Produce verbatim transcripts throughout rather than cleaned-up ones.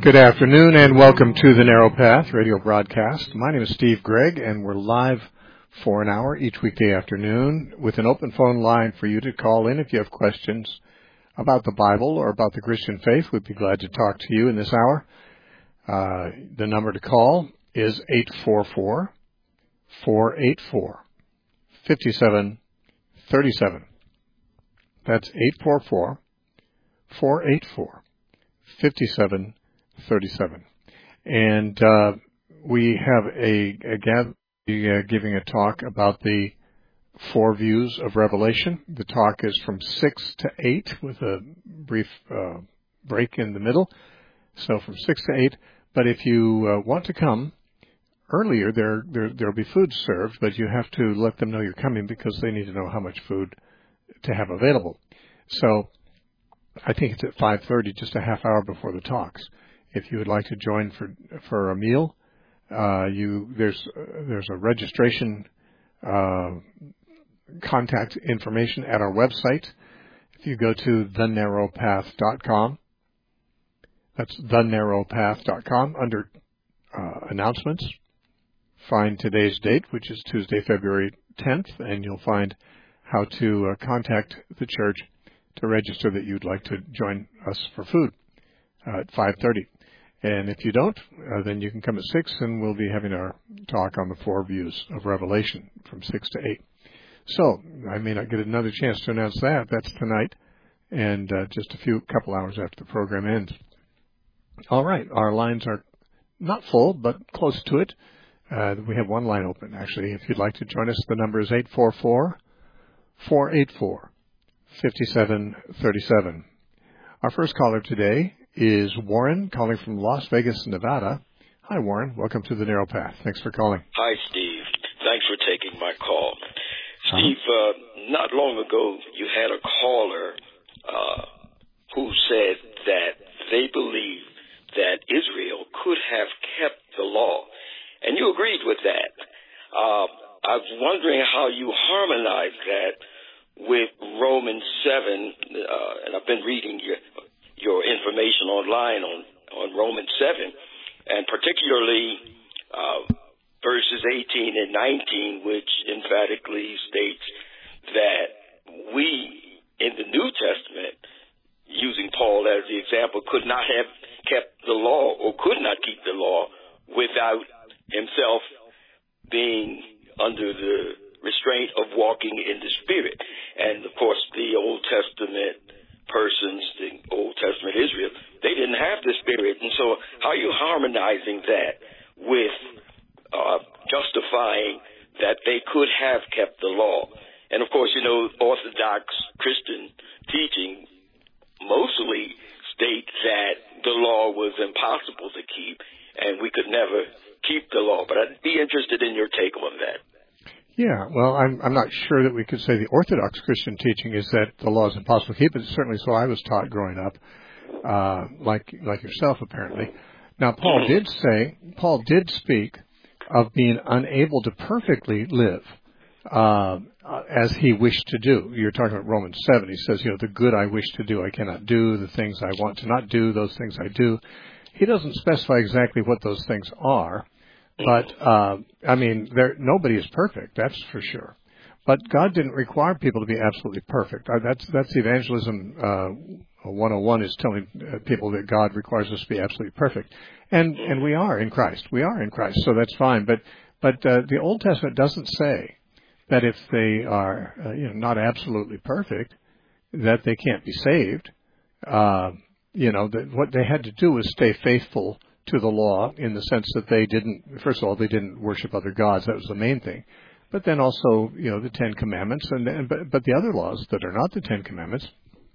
Good afternoon and welcome to the Narrow Path radio broadcast. My name is Steve Gregg and we're live for an hour each weekday afternoon with an open phone line for you to call in if you have questions about the Bible or about the Christian faith. We'd be glad to talk to you in this hour. Uh, the number to call is eight four four, four eight four, five seven three seven. That's eight four four, four eight four, five seven thirty-seven. And uh, we have a, a gather, uh, giving a talk about the four views of Revelation. The talk is from six to eight with a brief uh, break in the middle. So from six to eight. But if you uh, want to come earlier, there, there there'll be food served, but you have to let them know you're coming because they need to know how much food to have available. So I think it's at five thirty, just a half hour before the talks. If you would like to join for for a meal, uh, you there's uh, there's a registration uh, contact information at our website. If you go to the narrow path dot com, that's the narrow path dot com, under uh, announcements, find today's date, which is Tuesday, February tenth, and you'll find how to uh, contact the church to register that you'd like to join us for food uh, at five thirty. And if you don't, uh, then you can come at six, and we'll be having our talk on the four views of Revelation from six to eight. So I may not get another chance to announce that. That's tonight, and uh, just a few couple hours after the program ends. All right, our lines are not full, but close to it. Uh, we have one line open, actually. If you'd like to join us, the number is eight four four, four eight four, five seven three seven. Our first caller today is Warren, calling from Las Vegas, Nevada. Hi, Warren. Welcome to the Narrow Path. Thanks for calling. Hi, Steve. Thanks for taking my call. Steve, uh, not long ago, you had a caller uh, who said that they believe that Israel could have kept the law, and you agreed with that. Uh, I was wondering how you harmonize that with Romans seven, uh, and I've been reading your your information online on, on Romans seven, and particularly uh, verses eighteen and nineteen, which emphatically states that we, in the New Testament, using Paul as the example, could not have kept the law or could not keep the law without himself being under the restraint of walking in the Spirit. And, of course, the Old Testament persons, the Old Testament Israel, they didn't have the Spirit. And so how are you harmonizing that with uh, justifying that they could have kept the law? And, of course, you know, Orthodox Christian teaching mostly state that the law was impossible to keep and we could never keep the law. But I'd be interested in your take on that. Yeah, well, I'm I'm not sure that we could say the Orthodox Christian teaching is that the law is impossible to keep. It's certainly so I was taught growing up, uh, like like yourself apparently. Now, Paul did say, Paul did speak of being unable to perfectly live uh, as he wished to do. You're talking about Romans seven. He says, you know, the good I wish to do I cannot do, the things I want to not do, those things I do. He doesn't specify exactly what those things are. But, uh, I mean, there, nobody is perfect, that's for sure. But God didn't require people to be absolutely perfect. Uh, that's that's evangelism uh, one oh one is telling uh, people that God requires us to be absolutely perfect. And and we are in Christ. We are in Christ, so that's fine. But but uh, the Old Testament doesn't say that if they are uh, you know not absolutely perfect, that they can't be saved. Uh, you know, that what they had to do was stay faithful to the law, in the sense that they didn't, first of all, they didn't worship other gods. That was the main thing. But then also, you know, the Ten Commandments, and, and but, but the other laws that are not the Ten Commandments.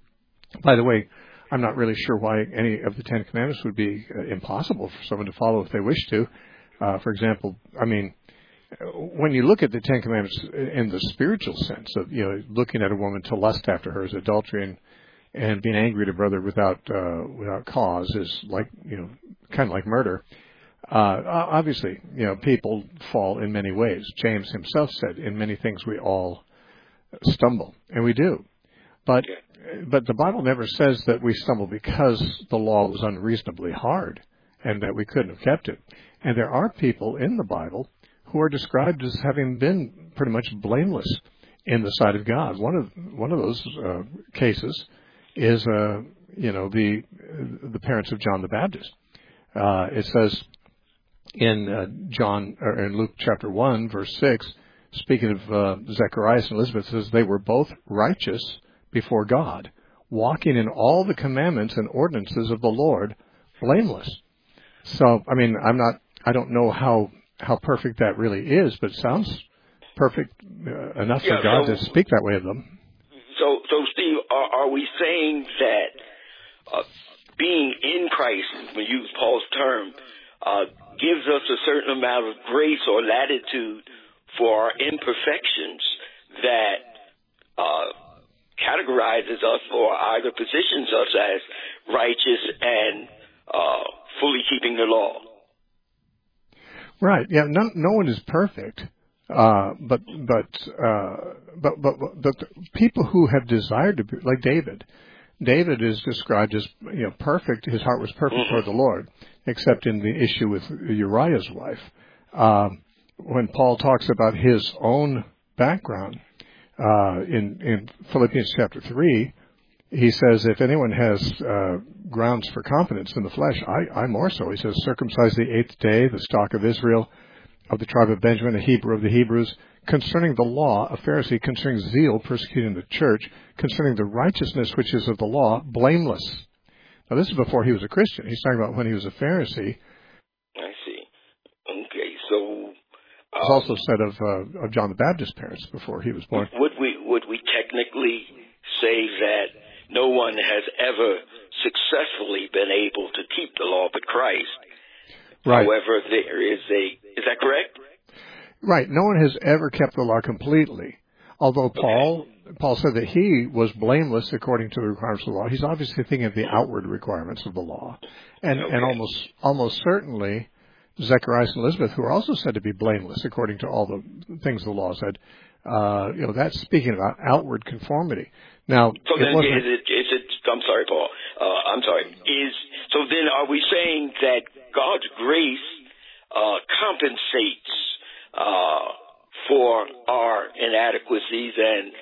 By the way, I'm not really sure why any of the Ten Commandments would be uh, impossible for someone to follow if they wish to. Uh, for example, I mean, when you look at the Ten Commandments in the spiritual sense of, you know, looking at a woman to lust after her is adultery, and and being angry at a brother without uh, without cause is like, you know, kind of like murder. Uh, obviously, you know, people fall in many ways. James himself said, in many things we all stumble, and we do. But but the Bible never says that we stumble because the law was unreasonably hard. and that we couldn't have kept it. And there are people in the Bible who are described as having been pretty much blameless in the sight of God. One of one of those uh, cases is, uh, you know, the the parents of John the Baptist. Uh, it says in uh, John or in Luke chapter one, verse six, speaking of uh, Zacharias and Elizabeth, it says they were both righteous before God, walking in all the commandments and ordinances of the Lord, blameless. So, I mean, I'm not, I don't know how how perfect that really is, but it sounds perfect uh, enough yeah, for God so, to speak that way of them. So, so Steve, are, are we saying that uh, being in Christ, when you use Paul's term, uh, gives us a certain amount of grace or latitude for our imperfections that uh, categorizes us or either positions us as righteous and uh, fully keeping the law? Right. Yeah. No, no one is perfect, uh, but but, uh, but but but but people who have desired to be like David. David is described as, you know, perfect. His heart was perfect mm-hmm. toward the Lord, except in the issue with Uriah's wife. Um, when Paul talks about his own background uh, in in Philippians chapter three, he says, if anyone has uh, grounds for confidence in the flesh, I, I more so. He says, circumcised the eighth day, the stock of Israel, of the tribe of Benjamin, a Hebrew of the Hebrews, concerning the law, a Pharisee, concerning zeal, persecuting the church, concerning the righteousness which is of the law, blameless. Now, this is before he was a Christian. He's talking about when he was a Pharisee. I see. Okay, so... Uh, it's also said of, uh, of John the Baptist's parents before he was born. Would we, would we technically say that no one has ever successfully been able to keep the law but Christ? Right. However, there is a... Is that correct? Right. No one has ever kept the law completely. Although Paul okay. Paul said that he was blameless according to the requirements of the law. He's obviously thinking of the outward requirements of the law. And okay. and almost almost certainly Zacharias and Elizabeth, who are also said to be blameless according to all the things the law said, uh, you know, that's speaking about outward conformity. Now, so it then wasn't, is it, is it, I'm sorry, Paul, uh, I'm sorry, is, so then are we saying that God's grace uh, compensates uh, for our inadequacies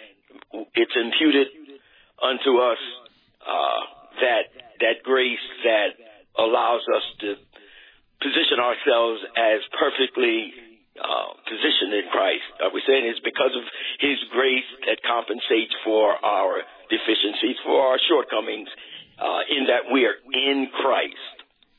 and it's imputed unto us uh, that that grace that allows us to position ourselves as perfectly uh, positioned in Christ? Are we saying it's because of His grace that compensates for our deficiencies, for our shortcomings, uh, in that we are in Christ?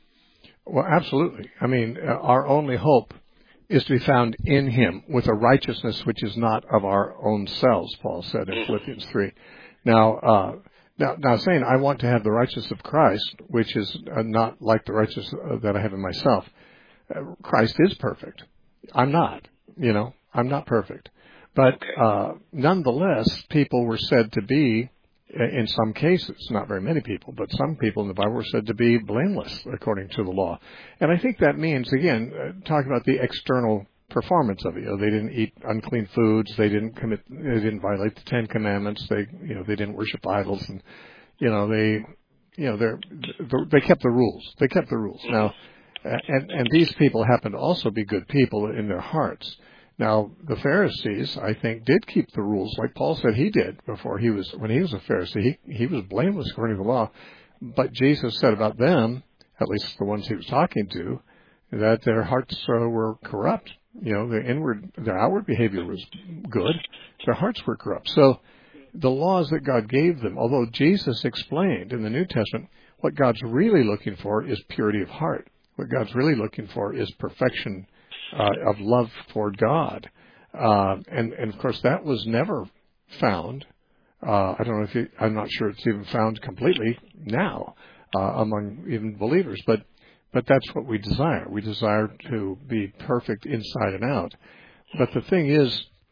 Well, absolutely. I mean, uh, our only hope is to be found in Him with a righteousness which is not of our own selves, Paul said in mm-hmm. Philippians three. Now, uh, now, now saying I want to have the righteousness of Christ, which is uh, not like the righteousness that I have in myself. Uh, Christ is perfect. I'm not, you know, I'm not perfect. But okay. uh, nonetheless, people were said to be, in some cases, not very many people, but some people in the Bible were said to be blameless according to the law. And I think that means, again, uh, talking about the external performance of it. You know, they didn't eat unclean foods, they didn't commit, they didn't violate the Ten Commandments, they, you know, they didn't worship idols, and, you know, they, you know, they're, they kept the rules. They kept the rules. Now, and, and these people happen to also be good people in their hearts. Now, the Pharisees, I think, did keep the rules, like Paul said he did before he was, when he was a Pharisee. He, he was blameless according to the law. But Jesus said about them, at least the ones he was talking to, that their hearts uh, were corrupt. You know, their inward, their outward behavior was good. Their hearts were corrupt. So the laws that God gave them, although Jesus explained in the New Testament, what God's really looking for is purity of heart. What God's really looking for is perfection Uh, of love toward God. Uh, and, and of course that was never found. Uh, I don't know if it, I'm not sure it's even found completely now, uh, among even believers, but, but that's what we desire. We desire to be perfect inside and out. But the thing is,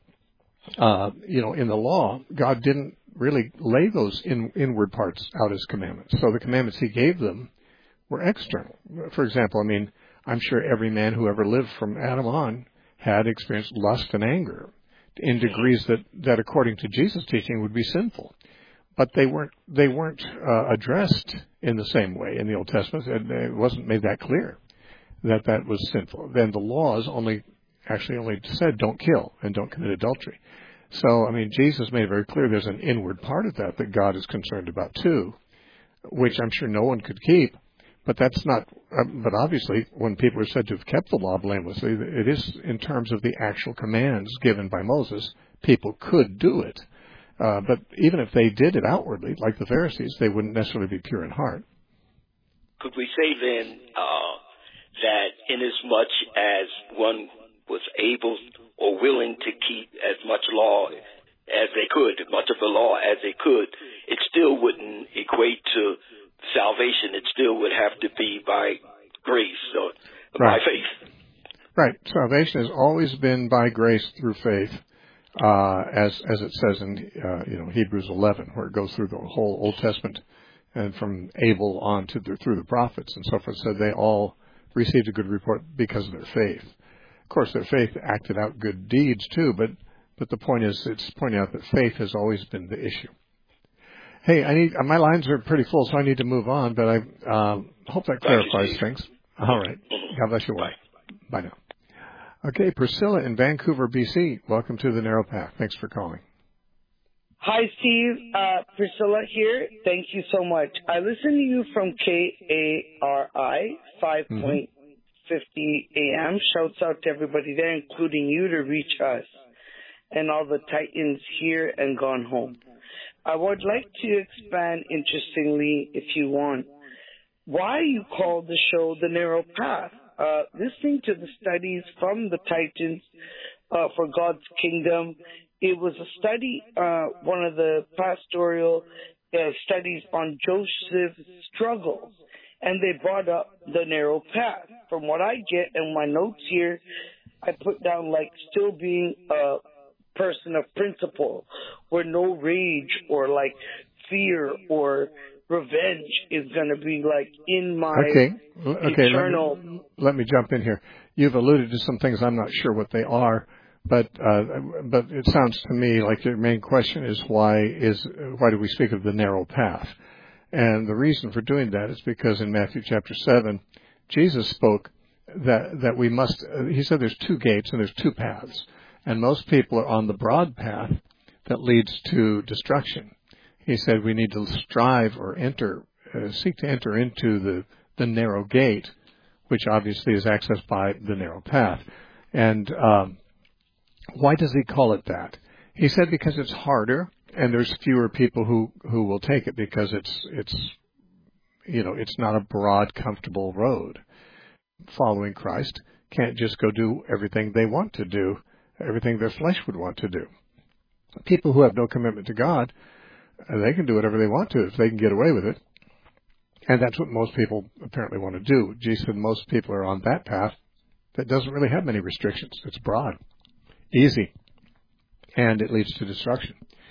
uh, you know, in the law, God didn't really lay those in, inward parts out as commandments. So the commandments He gave them were external. For example, I mean, I'm sure every man who ever lived from Adam on had experienced lust and anger in degrees that, that according to Jesus' teaching would be sinful. but they weren't they weren't uh, addressed in the same way in the Old Testament. And it wasn't made that clear that that was sinful. Then the laws only actually only said don't kill and don't commit adultery. So, I mean, Jesus made it very clear there's an inward part of that that God is concerned about too, which I'm sure no one could keep. But that's not, uh, but obviously when people are said to have kept the law blamelessly, it is in terms of the actual commands given by Moses, people could do it. Uh, but even if they did it outwardly, like the Pharisees, they wouldn't necessarily be pure in heart. Could we say then uh, that inasmuch as one was able or willing to keep as much law as they could, much of the law as they could, it still wouldn't equate to salvation? It still would have to be by grace or right. by faith. Right. Salvation has always been by grace through faith, uh, as as it says in uh, you know Hebrews eleven, where it goes through the whole Old Testament and from Abel on to the, through the prophets and so forth. So they all received a good report because of their faith. Of course, their faith acted out good deeds too, but but the point is, it's pointing out that faith has always been the issue. Hey, I need my lines are pretty full, so I need to move on. But I um, hope that clarifies things. All right. God bless you. Bye. Bye now. Okay, Priscilla in Vancouver, B C. Welcome to the Narrow Path. Thanks for calling. Hi, Steve. Uh, Priscilla here. Thank you so much. I listen to you from K A R I five point fifty A M. Shouts out to everybody there, including you, to reach us and all the Titans here and gone home. I would like to expand, interestingly, if you want, why you call the show The Narrow Path. Uh, listening to the studies from the Titans uh, for God's Kingdom, it was a study, uh, one of the pastoral uh, studies on Joseph's struggles, and they brought up the narrow path. From what I get in my notes here, I put down like still being a person of principle, where no rage or like fear or revenge is going to be like in my okay. Okay. eternal. Let me, let me jump in here. You've alluded to some things. I'm not sure what they are, but uh, but it sounds to me like your main question is why is why do we speak of the narrow path? And the reason for doing that is because in Matthew chapter seven, Jesus spoke that that we must. Uh, he said there's two gates and there's two paths, and most people are on the broad path that leads to destruction. He said we need to strive or enter, uh, seek to enter into the, the narrow gate, which obviously is accessed by the narrow path. And um, why does he call it that? He said because it's harder and there's fewer people who, who will take it because it's it's you know it's not a broad, comfortable road. Following Christ can't just go do everything they want to do, everything their flesh would want to do. People who have no commitment to God, they can do whatever they want to if they can get away with it. And that's what most people apparently want to do. Jesus said most people are on that path that doesn't really have many restrictions. It's broad, easy, and it leads to destruction.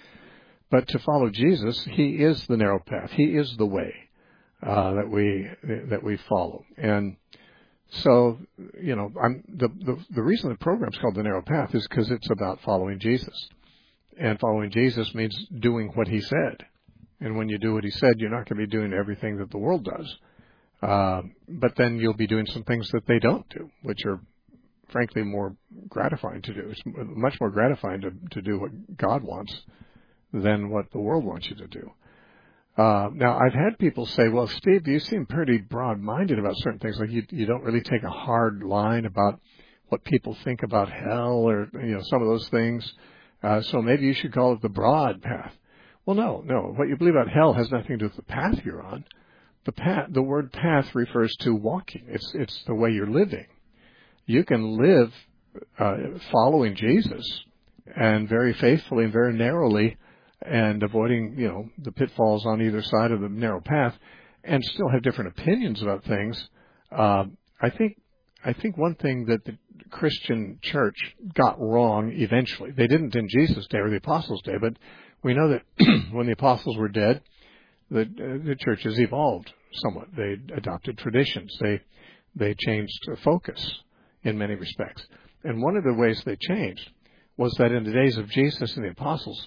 But to follow Jesus, he is the narrow path. He is the way uh, that we that we follow. And so, you know, I'm, the, the the reason the program's called The Narrow Path is because it's about following Jesus. And following Jesus means doing what he said. And when you do what he said, you're not going to be doing everything that the world does. Uh, but then you'll be doing some things that they don't do, which are, frankly, more gratifying to do. It's much more gratifying to, to do what God wants than what the world wants you to do. Uh, now, I've had people say, well, Steve, you seem pretty broad-minded about certain things. Like you, you don't really take a hard line about what people think about hell or, you know, some of those things. Uh, so maybe you should call it the broad path. Well, no, no. What you believe about hell has nothing to do with the path you're on. The path, the word path refers to walking. It's it's the way you're living. You can live uh, following Jesus and very faithfully and very narrowly, and avoiding you know the pitfalls on either side of the narrow path, and still have different opinions about things. Uh, I think I think one thing that the Christian church got wrong eventually, they didn't in Jesus' day or the apostles' day, but we know that when the apostles were dead, the, uh, the church has evolved somewhat. They adopted traditions. They they changed focus in many respects. And one of the ways they changed was that in the days of Jesus and the apostles,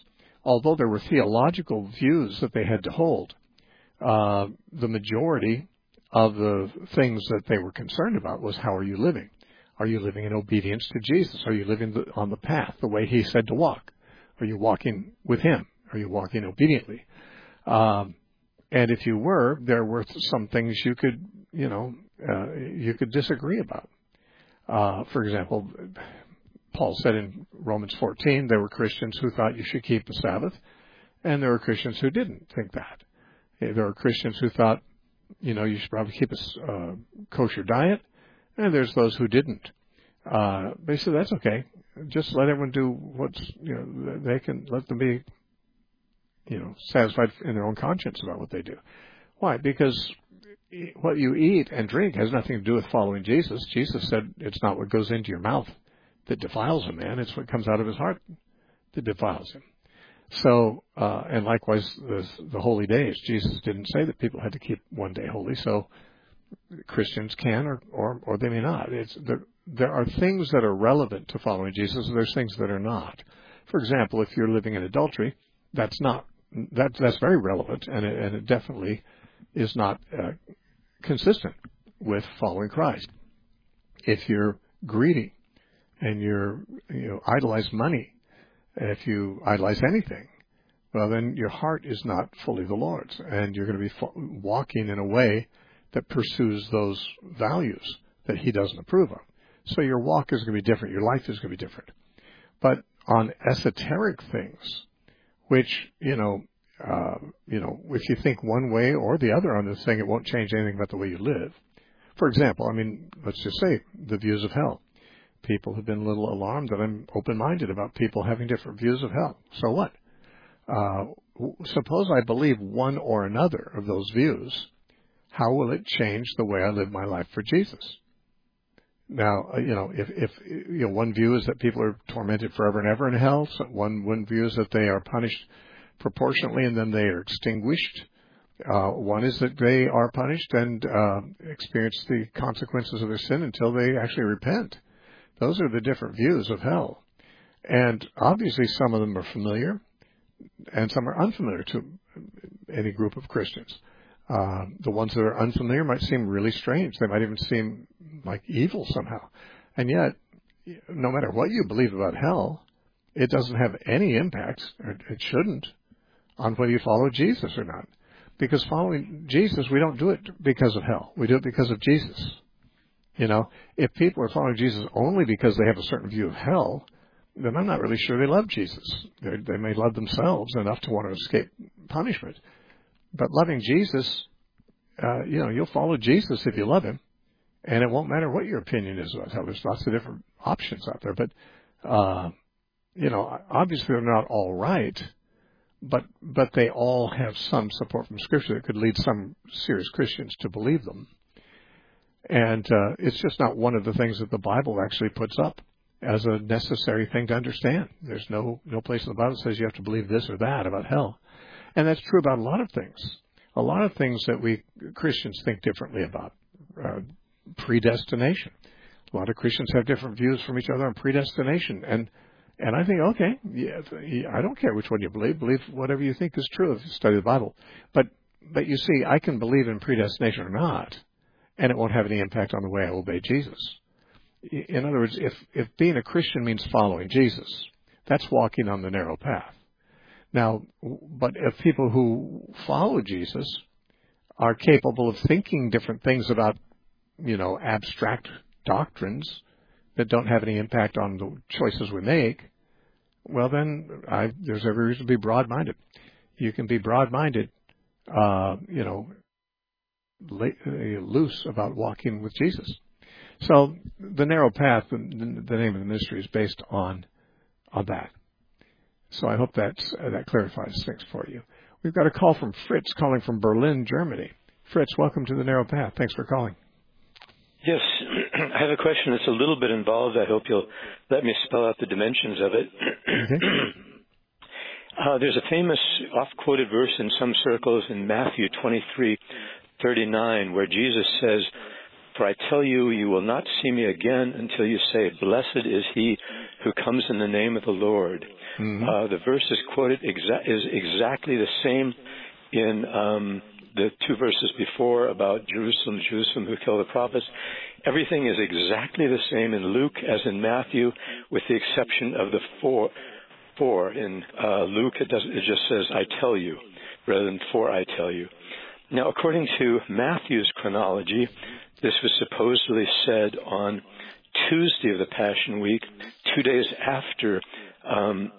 although there were theological views that they had to hold, uh, the majority of the things that they were concerned about was, how are you living? Are you living in obedience to Jesus? Are you living the, on the path, the way he said to walk? Are you walking with him? Are you walking obediently? Um, and if you were, there were some things you could, you know, uh, you could disagree about. Uh, for example, Paul said in Romans fourteen, there were Christians who thought you should keep the Sabbath, and there were Christians who didn't think that. There were Christians who thought, you know, you should probably keep a uh, kosher diet, and there's those who didn't. Uh, they said, that's okay. Just let everyone do what's, you know, they can let them be, you know, satisfied in their own conscience about what they do. Why? Because what you eat and drink has nothing to do with following Jesus. Jesus said it's not what goes into your mouth that defiles a man. It's what comes out of his heart that defiles him. So, uh, and likewise, the, the holy days. Jesus didn't say that people had to keep one day holy, so Christians can or, or, or they may not. It's, there, there are things that are relevant to following Jesus, and there's things that are not. For example, if you're living in adultery, that's not, that, that's very relevant, and it, and it definitely is not uh, consistent with following Christ. If you're greedy and you're, you know, idolize money, if you idolize anything, well, then your heart is not fully the Lord's, and you're going to be fo- walking in a way that pursues those values that he doesn't approve of. So your walk is going to be different. Your life is going to be different. But on esoteric things, which, you know, uh, you know, if you think one way or the other on this thing, it won't change anything about the way you live. For example, I mean, let's just say the views of hell. People have been a little alarmed that I'm open-minded about people having different views of hell. So what? Uh, suppose I believe one or another of those views. How will it change the way I live my life for Jesus? Now, you know, if, if you know, one view is that people are tormented forever and ever in hell. So one, one view is that they are punished proportionately and then they are extinguished. Uh, one is that they are punished and uh, experience the consequences of their sin until they actually repent. Those are the different views of hell. And obviously some of them are familiar and some are unfamiliar to any group of Christians. Uh, the ones that are unfamiliar might seem really strange. They might even seem like evil somehow. And yet, no matter what you believe about hell, it doesn't have any impact, or it shouldn't, on whether you follow Jesus or not. Because following Jesus, we don't do it because of hell. We do it because of Jesus. You know, if people are following Jesus only because they have a certain view of hell, then I'm not really sure they love Jesus. They, they may love themselves enough to want to escape punishment. But loving Jesus, uh, you know, you'll follow Jesus if you love him, and it won't matter what your opinion is about hell. There's lots of different options out there. But, uh, you know, obviously they're not all right, but but they all have some support from Scripture that could lead some serious Christians to believe them. And uh, it's just not one of the things that the Bible actually puts up as a necessary thing to understand. There's no no place in the Bible that says you have to believe this or that about hell. And that's true about a lot of things. A lot of things that we Christians think differently about. Uh, predestination. A lot of Christians have different views from each other on predestination. And and I think, okay, yeah, I don't care which one you believe. Believe whatever you think is true if you study the Bible. But but you see, I can believe in predestination or not, and it won't have any impact on the way I obey Jesus. In other words, if, if being a Christian means following Jesus, that's walking on the narrow path. Now, but if people who follow Jesus are capable of thinking different things about, you know, abstract doctrines that don't have any impact on the choices we make, well, then I, there's every reason to be broad-minded. You can be broad-minded, uh, you know, loose about walking with Jesus. So the narrow path, the, the name of the ministry, is based on on that. So I hope that's, uh, that clarifies things for you. We've got a call from Fritz calling from Berlin, Germany. Fritz, welcome to the Narrow Path. Thanks for calling. Yes, I have a question that's a little bit involved. I hope you'll let me spell out the dimensions of it. Okay. uh, there's a famous oft-quoted verse in some circles in Matthew twenty-three thirty-nine where Jesus says, For I tell you, you will not see me again until you say, blessed is he who comes in the name of the Lord. Mm-hmm. Uh, the verse is quoted exa- is exactly the same in um, the two verses before about Jerusalem, Jerusalem, who kill the prophets. Everything is exactly the same in Luke as in Matthew, with the exception of the four. Four in uh, Luke, it, does, it just says, I tell you, rather than for I tell you. Now, according to Matthew's chronology, this was supposedly said on Tuesday of the Passion Week, two days after um,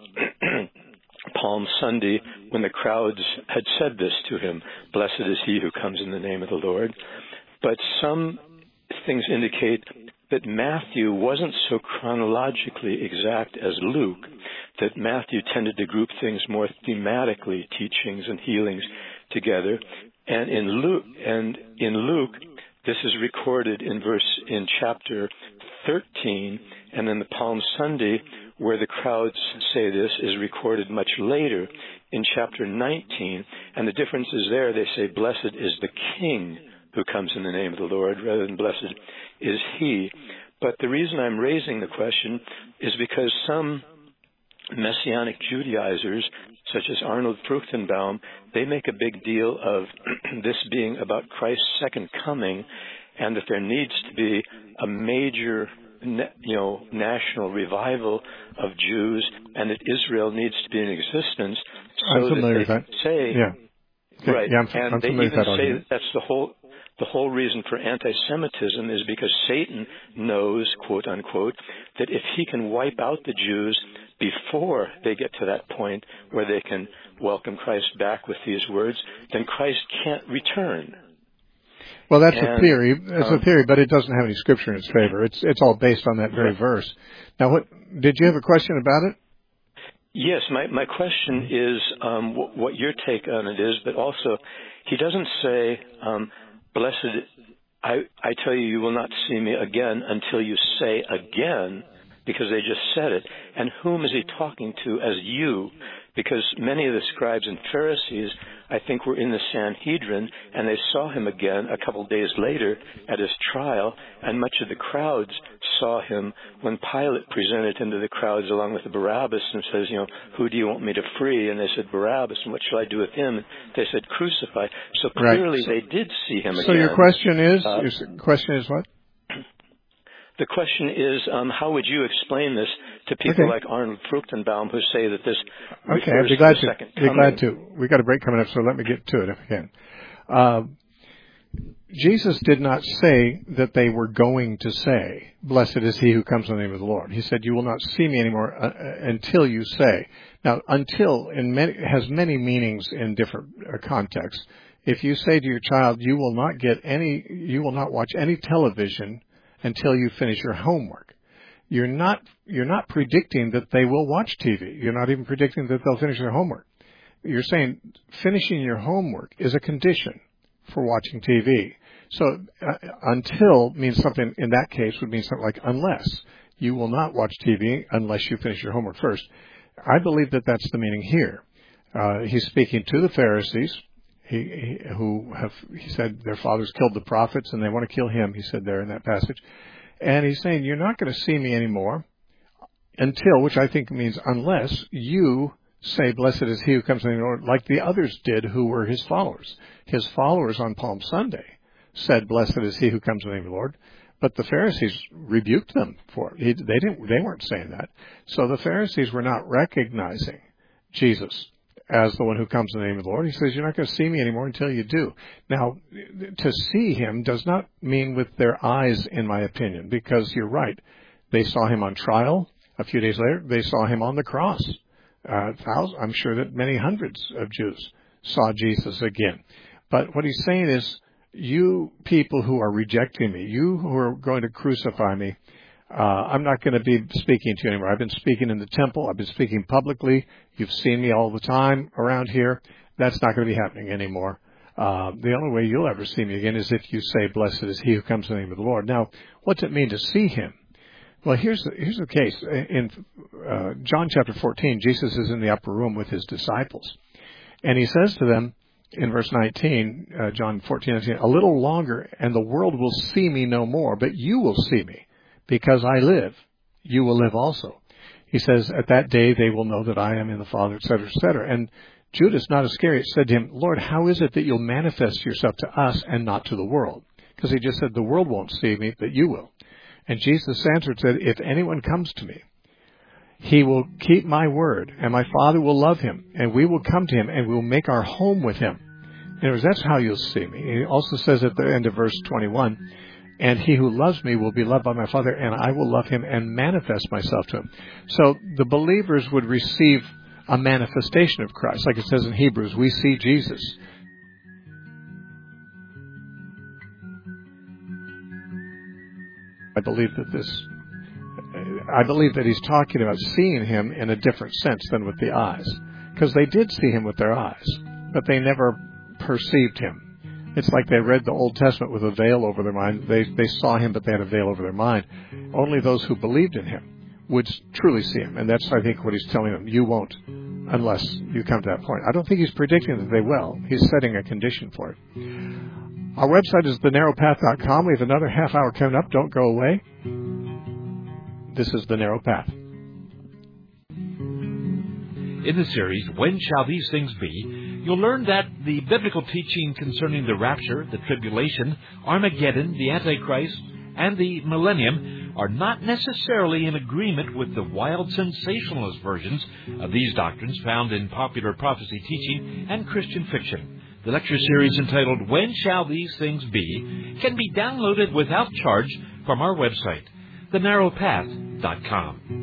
Palm Sunday, when the crowds had said this to him, blessed is he who comes in the name of the Lord. But some things indicate that Matthew wasn't so chronologically exact as Luke, that Matthew tended to group things more thematically, teachings and healings together. And in Luke, and in Luke, this is recorded in verse in chapter thirteen, and then the Palm Sunday, where the crowds say this, is recorded much later in chapter nineteen. And the difference is there. They say, "Blessed is the King who comes in the name of the Lord," rather than "Blessed is he." But the reason I'm raising the question is because some Messianic Judaizers, such as Arnold Fruchtenbaum, they make a big deal of this being about Christ's second coming, and that there needs to be a major, you know, national revival of Jews, and that Israel needs to be in existence so I'm familiar that they with can that. say, yeah. right, yeah, I'm, and I'm they familiar even with that say argument. that that's the whole. The whole reason for anti-Semitism is because Satan knows, quote unquote, that if he can wipe out the Jews before they get to that point where they can welcome Christ back with these words, then Christ can't return. Well, that's and, a theory. That's um, a theory, but it doesn't have any scripture in its favor. It's it's all based on that very right. verse. Now, what did you have a question about it? Yes, my my question is um, w- what your take on it is, but also he doesn't say, um, blessed, I, I tell you, you will not see me again until you say again, because they just said it. And whom is he talking to as you? Because many of the scribes and Pharisees, I think, were in the Sanhedrin, and they saw him again a couple days later at his trial, and much of the crowds saw him when Pilate presented him to the crowds along with Barabbas and says, you know, who do you want me to free? And they said, Barabbas, and what shall I do with him? And they said, crucify. So clearly right. they did see him so again. So your question is, uh, your question is what? The question is, um, how would you explain this to people okay. like Arnold Fruchtenbaum, who say that this okay, refers I'd be glad to the to. second Be coming? glad to. We've got a break coming up, so let me get to it if I can. Uh, Jesus did not say that they were going to say, blessed is he who comes in the name of the Lord. He said, you will not see me anymore uh, until you say. Now, until in many, has many meanings in different uh, contexts. If you say to your child, you will not get any, you will not watch any television until you finish your homework, You're not, you're not predicting that they will watch T V. You're not even predicting that they'll finish their homework. You're saying finishing your homework is a condition for watching T V. So uh, until means something, in that case, would mean something like unless. You will not watch T V unless you finish your homework first. I believe that that's the meaning here. Uh, he's speaking to the Pharisees, he, he, who have, he said their fathers killed the prophets and they want to kill him, he said there in that passage. And he's saying, you're not going to see me anymore until, which I think means unless, you say, blessed is he who comes in the name of the Lord, like the others did who were his followers. His followers on Palm Sunday said, blessed is he who comes in the name of the Lord. But the Pharisees rebuked them for it. He, they didn't, they weren't saying that. So the Pharisees were not recognizing Jesus as the one who comes in the name of the Lord. He says, you're not going to see me anymore until you do. Now, to see him does not mean with their eyes, in my opinion, because you're right. They saw him on trial. A few days later, they saw him on the cross. Uh, thousands, I'm sure that many hundreds of Jews saw Jesus again. But what he's saying is, you people who are rejecting me, you who are going to crucify me, uh, I'm not going to be speaking to you anymore. I've been speaking in the temple. I've been speaking publicly. You've seen me all the time around here. That's not going to be happening anymore. Uh, the only way you'll ever see me again is if you say, blessed is he who comes in the name of the Lord. Now, what's it mean to see him? Well, here's the, here's the case. In uh, John chapter fourteen, Jesus is in the upper room with his disciples. And he says to them, in verse nineteen, uh, John fourteen, nineteen, a little longer, and the world will see me no more, but you will see me. Because I live, you will live also. He says, at that day they will know that I am in the Father, et cetera, et cetera. And Judas, not Iscariot, said to him, Lord, how is it that you'll manifest yourself to us and not to the world? Because he just said, the world won't see me, but you will. And Jesus answered, said, if anyone comes to me, he will keep my word, and my Father will love him, and we will come to him, and we will make our home with him. In other words, that's how you'll see me. He also says at the end of verse twenty-one, and he who loves me will be loved by my Father, and I will love him and manifest myself to him. So the believers would receive a manifestation of Christ. Like it says in Hebrews, we see Jesus. I believe that this, I believe that he's talking about seeing him in a different sense than with the eyes. Because they did see him with their eyes, but they never perceived him. It's like they read the Old Testament with a veil over their mind. They they saw him, but they had a veil over their mind. Only those who believed in him would truly see him. And that's, I think, what he's telling them. You won't unless you come to that point. I don't think he's predicting that they will. He's setting a condition for it. Our website is the narrow path dot com. We have another half hour coming up. Don't go away. This is The Narrow Path. In the series, When Shall These Things Be?, you'll learn that the biblical teaching concerning the rapture, the tribulation, Armageddon, the Antichrist, and the millennium are not necessarily in agreement with the wild sensationalist versions of these doctrines found in popular prophecy teaching and Christian fiction. The lecture series entitled When Shall These Things Be? Can be downloaded without charge from our website, the narrow path dot com.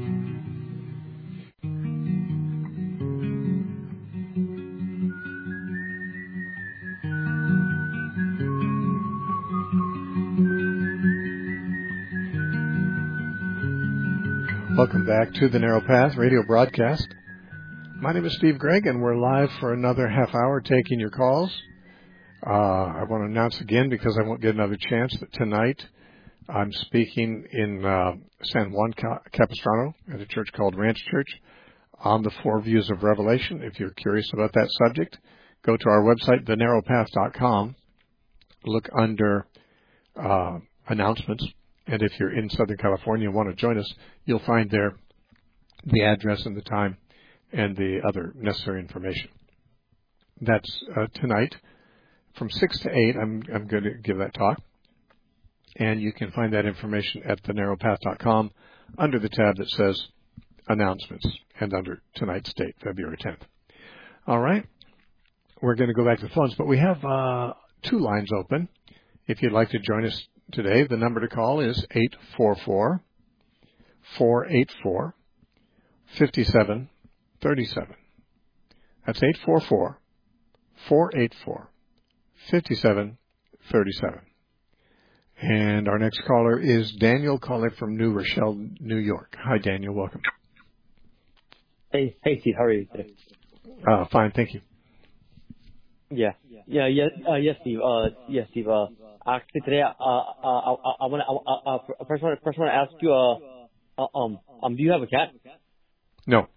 Welcome back to the Narrow Path radio broadcast. My name is Steve Gregg, and we're live for another half hour taking your calls. Uh, I want to announce again, because I won't get another chance, that tonight I'm speaking in uh, San Juan Capistrano at a church called Ranch Church on the four views of Revelation. If you're curious about that subject, go to our website, the narrow path dot com, look under uh, announcements. And if you're in Southern California and want to join us, you'll find there the address and the time and the other necessary information. That's uh, tonight from six to eight. I'm, I'm going to give that talk. And you can find that information at the narrow path dot com under the tab that says Announcements and under tonight's date, February tenth. All right. We're going to go back to the phones, but we have uh, two lines open. If you'd like to join us today, the number to call is eight four four, four eight four, five seven three seven. That's eight four four, four eight four, five seven three seven. And our next caller is Daniel, calling from New Rochelle, New York. Hi, Daniel. Welcome. Hey, hey, Steve. How are you today? Uh, fine, thank you. Yeah, yeah, yeah, uh, yes, Steve. Uh, yes, Steve. Uh, Actually, today, uh, uh, I, I, I want to, uh, uh, first want to, first want to ask you, uh, uh, um, um, do you have a cat? No.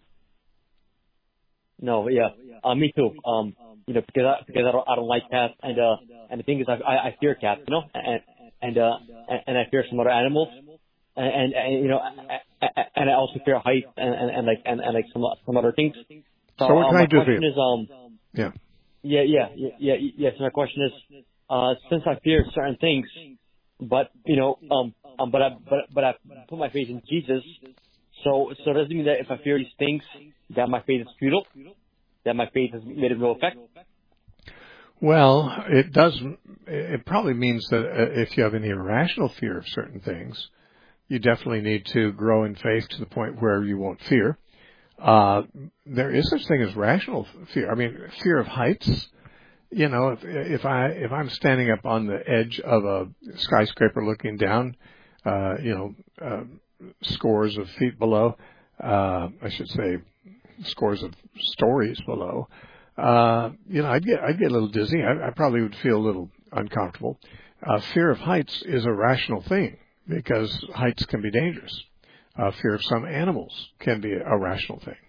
No, yeah, uh, me too. Um, you know, because I, because I don't, I don't like cats, and uh, and the thing is, I, I, I fear cats, you know, and and uh, and, and I fear some other animals, and, and, and you know, I, I, and I also fear heights and, and, and like and, and like some some other things. So, so what uh, can my I do for question you? Is, um, yeah. Yeah, yeah, yeah, yeah, yeah. So my question is, uh, since I fear certain things, but you know, um, um, but I, but but I put my faith in Jesus. So, so does it mean that if I fear these things, that my faith is futile? That my faith has made of no effect? Well, it does. It probably means that if you have any irrational fear of certain things, you definitely need to grow in faith to the point where you won't fear. Uh, there is such thing as rational fear. I mean, fear of heights. You know, if, if I if I'm standing up on the edge of a skyscraper looking down, uh, you know, uh, scores of feet below, uh, I should say, scores of stories below. Uh, you know, I'd get I'd get a little dizzy. I, I probably would feel a little uncomfortable. Uh, fear of heights is a rational thing because heights can be dangerous. Uh, fear of some animals can be a rational thing.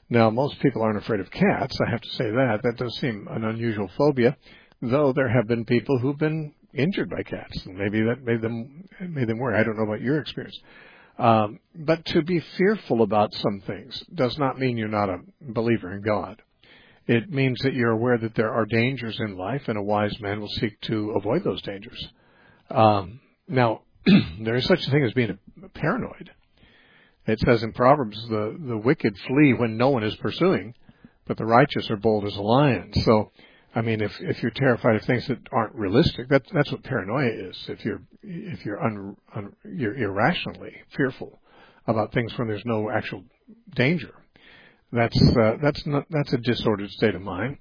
Now, most people aren't afraid of cats. I have to say that. That does seem an unusual phobia, though there have been people who've been injured by cats, and maybe that made them made them worry. I don't know about your experience. Um, but to be fearful about some things does not mean you're not a believer in God. It means that you're aware that there are dangers in life, and a wise man will seek to avoid those dangers. Um, now, there is such a thing as being a paranoid. It says in Proverbs, the, the wicked flee when no one is pursuing, but the righteous are bold as a lion. So, I mean, if, if you're terrified of things that aren't realistic, that, that's what paranoia is. If you're, if you're, un, un, you're irrationally fearful about things when there's no actual danger, that's, uh, that's not, that's a disordered state of mind.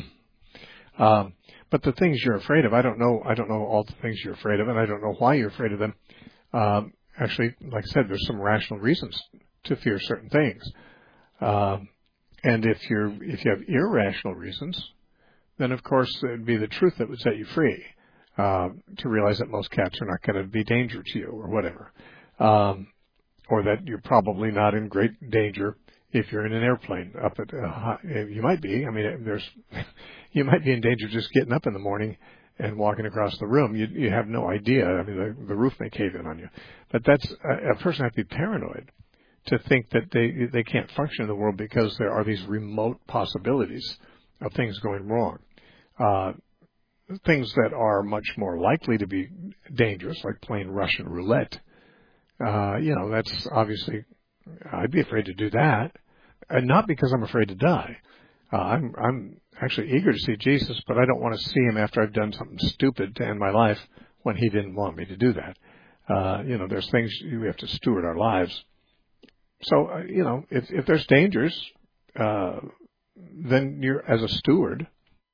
um, but the things you're afraid of, I don't know, I don't know all the things you're afraid of, and I don't know why you're afraid of them. Um, Actually, like I said, there's some rational reasons to fear certain things. Um, and if you're if you have irrational reasons, then of course it would be the truth that would set you free. Uh, to realize that most cats are not going to be danger to you or whatever. Um, or that you're probably not in great danger if you're in an airplane up at a high, you might be. I mean, there's you might be in danger just getting up in the morning and walking across the room. You, you have no idea. I mean, the, the roof may cave in on you. But that's a, a person has to be paranoid to think that they they can't function in the world because there are these remote possibilities of things going wrong. Uh, things that are much more likely to be dangerous, like playing Russian roulette. Uh, you know, that's obviously, I'd be afraid to do that, and not because I'm afraid to die. Uh, I'm I'm actually eager to see Jesus, but I don't want to see him after I've done something stupid to end my life when he didn't want me to do that. Uh, you know, there's things we have to steward our lives. So, uh, you know, if if there's dangers, uh, then you're, as a steward,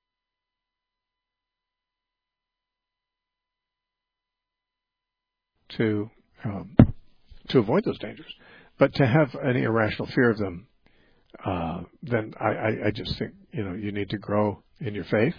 to um, to avoid those dangers. But to have an irrational fear of them, uh, then I, I, I just think, you know, you need to grow in your faith.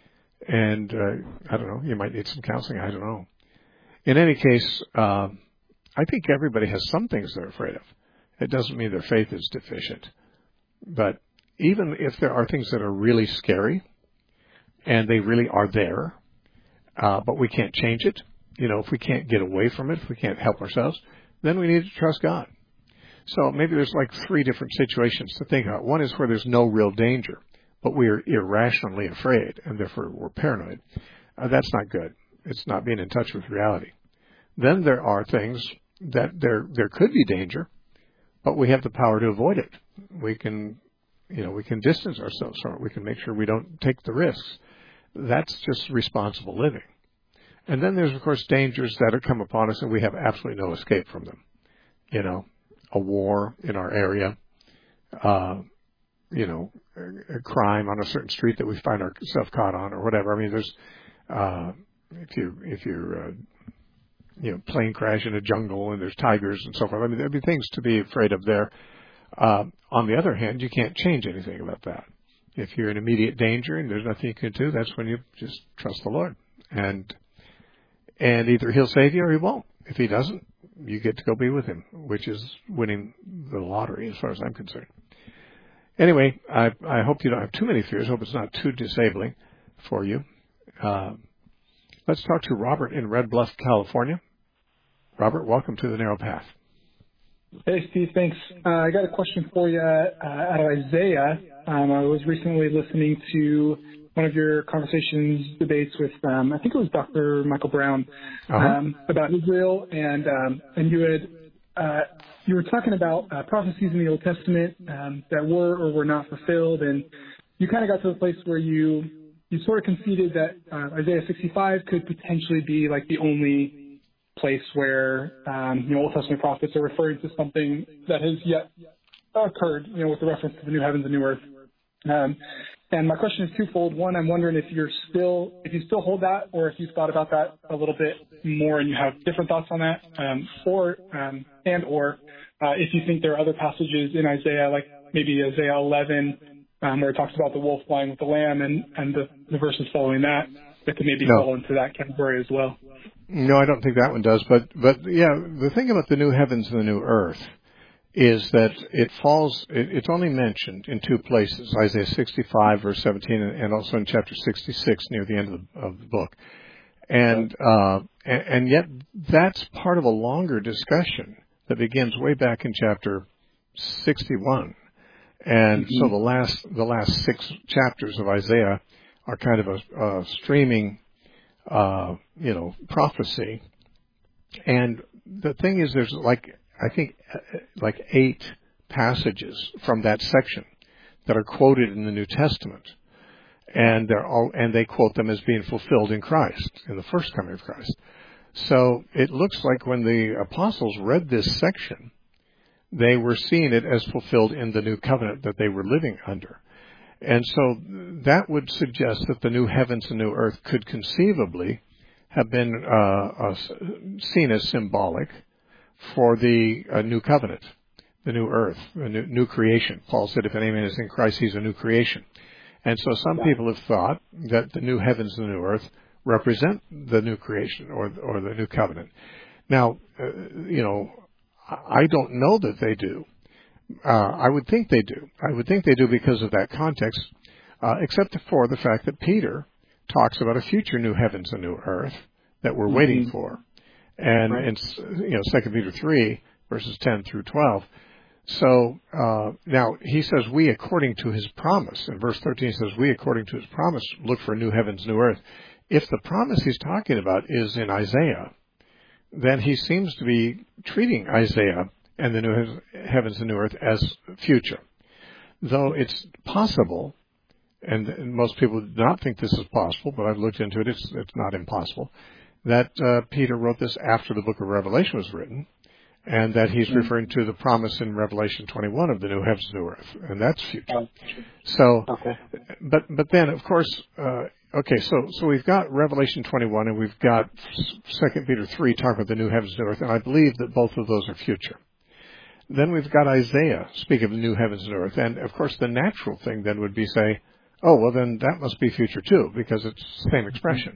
And, uh, I don't know, you might need some counseling, I don't know. In any case, um, I think everybody has some things they're afraid of. It doesn't mean their faith is deficient. But even if there are things that are really scary, and they really are there, uh, but we can't change it, you know, if we can't get away from it, if we can't help ourselves, then we need to trust God. So maybe there's like three different situations to think about. One is where there's no real danger, but we are irrationally afraid, and therefore we're paranoid. Uh, that's not good. It's not being in touch with reality. Then there are things that there there could be danger, but we have the power to avoid it. We can, you know, we can distance ourselves from it. We can make sure we don't take the risks. That's just responsible living. And then there's, of course, dangers that have come upon us, and we have absolutely no escape from them. You know, a war in our area, uh, you know, a, a crime on a certain street that we find ourselves caught on, or whatever. I mean, there's uh, if you if you're uh, you know, plane crash in a jungle and there's tigers and so forth. I mean, there'd be things to be afraid of there. Uh, on the other hand, you can't change anything about that. If you're in immediate danger and there's nothing you can do, that's when you just trust the Lord. And and either he'll save you or he won't. If he doesn't, you get to go be with him, which is winning the lottery as far as I'm concerned. Anyway, I, I hope you don't have too many fears. I hope it's not too disabling for you. Uh, let's talk to Robert in Red Bluff, California. Robert, welcome to the Narrow Path. Hey, Steve, thanks. Uh, I got a question for you uh, out of Isaiah. Um, I was recently listening to one of your conversations, debates with, um, I think it was Doctor Michael Brown, uh-huh. um, about Israel, and um, and you had uh, you were talking about uh, prophecies in the Old Testament um, that were or were not fulfilled, and you kind of got to the place where you you sort of conceded that uh, Isaiah sixty-five could potentially be like the only place where um, you know, Old Testament prophets are referring to something that has yet occurred, you know, with the reference to the new heavens and new earth. Um, and my question is twofold. One, I'm wondering if you're still, if you still hold that, or if you've thought about that a little bit more and you have different thoughts on that, um, or um, and or uh, if you think there are other passages in Isaiah, like maybe Isaiah eleven, um, where it talks about the wolf lying with the lamb, and and the, the verses following that, that could maybe no. fall into that category as well. No, I don't think that one does. But but yeah, the thing about the new heavens and the new earth is that it falls, it, it's only mentioned in two places, Isaiah sixty-five, verse seventeen, and also in chapter sixty-six near the end of the, of the book. And, uh, and, and yet that's part of a longer discussion that begins way back in chapter sixty-one. And mm-hmm. so the last, the last six chapters of Isaiah are kind of a, a streaming, uh, you know, prophecy. And the thing is, there's like, I think, like eight passages from that section that are quoted in the New Testament. And they're all, and they quote them as being fulfilled in Christ, in the first coming of Christ. So it looks like when the apostles read this section, they were seeing it as fulfilled in the new covenant that they were living under. And so that would suggest that the new heavens and new earth could conceivably have been uh, uh, seen as symbolic for the uh, new covenant, the new earth, the new, new creation. Paul said, if any man is in Christ, he's a new creation. And so some yeah. people have thought that the new heavens and the new earth represent the new creation or or the new covenant. Now, uh, you know, I don't know that they do. Uh, I would think they do. I would think they do because of that context, uh, except for the fact that Peter talks about a future new heavens and new earth that we're mm-hmm. waiting for. And right. in, you know, Second Peter three, verses ten through twelve. So, uh, now he says, we according to his promise. In verse thirteen, he says, we according to his promise look for new heavens, new earth. If the promise he's talking about is in Isaiah, then he seems to be treating Isaiah and the new heavens and new earth as future. Though it's possible, and, and most people do not think this is possible, but I've looked into it, it's, it's not impossible, that uh, Peter wrote this after the book of Revelation was written, and that he's referring to the promise in Revelation twenty-one of the new heavens and new earth, and that's future. So, okay. but but then, of course, uh, okay, so so we've got Revelation twenty-one, and we've got Second Peter three talking about the new heavens and new earth, and I believe that both of those are future. Then we've got Isaiah speaking of the new heavens and earth, and of course the natural thing then would be say, oh, well then that must be future too, because it's the same expression.